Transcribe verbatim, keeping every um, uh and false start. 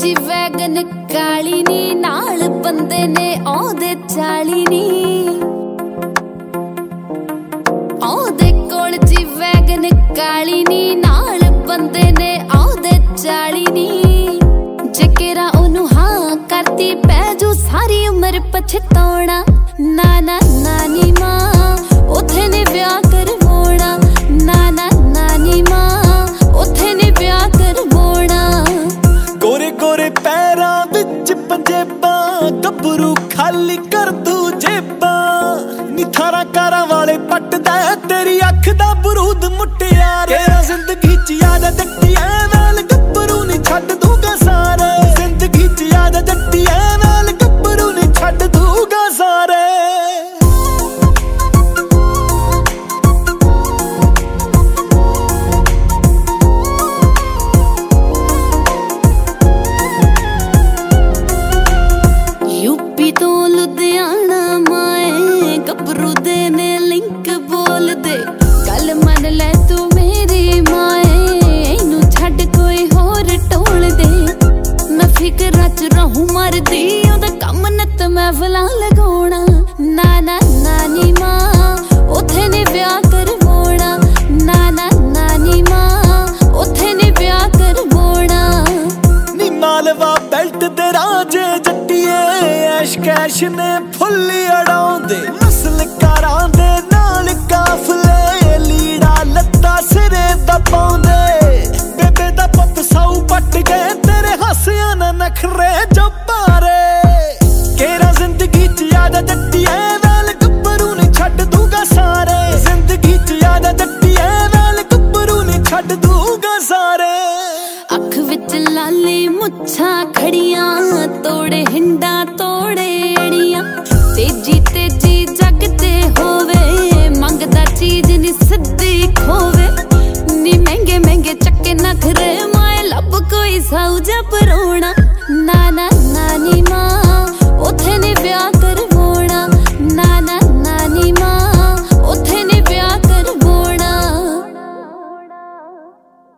G wagon काली नी नाल बंदे ने ओदे चाली नी ओदे कोल जी वैगन काली नी नाल बंदे ने ओदे चाली नी जेकेरा ओनू हाँ करती पैजू सारी उम्र पछताउणा नाना नानी मां उथे ने ब्याह करवाउणा नाना नानी मां उथे ने ब्याह करवाउणा गोरे गोरे पैरां विच पंजेबां गभरू खाली कर दू जेबां नी थारा कारां वाले पटदा तेरी अख दा बरूद मुटियारे जिंदगी च याद जट्टियां नाल गभरू नी छड्ड दूंगा सारे जिंदगी च याद जट्टियां नाल गभरू नी छड्ड दूंगा सारे तो लुधियाना माए गभरू दे ने लिंक बोल दे गल मन ले तू मेरी माए इनू छड्ड कोई होर टोल दे मैं फिकरां च रहूं मरदी ओदा कम नत महफिलां लगाउणा नाना नानी मां उथे ने ब्याह करवाउणा नाना नानी मां उथे ने ब्याह करवाउणा नी मालवा बेल्ट दे राजे जट्टिए ऐश कैश ने फुल अड़ाउंदे नस्ल कारां दे नाल काफले लीड़ा लत्ता सिरे दा पाउंदे बेबे दा पुत साऊ पट गए तेरे हासियां ना नखरे जब्बारे केरा जिंदगी च याद जट्टिए नाल गभरू नी छड्ड दूंगा सारे जिंदगी च याद जट्टिए नाल गभरू नी छड्ड दूंगा सारे अख विच लाली मुच्छां खड़ियां तोड़े हिंडा तोड़े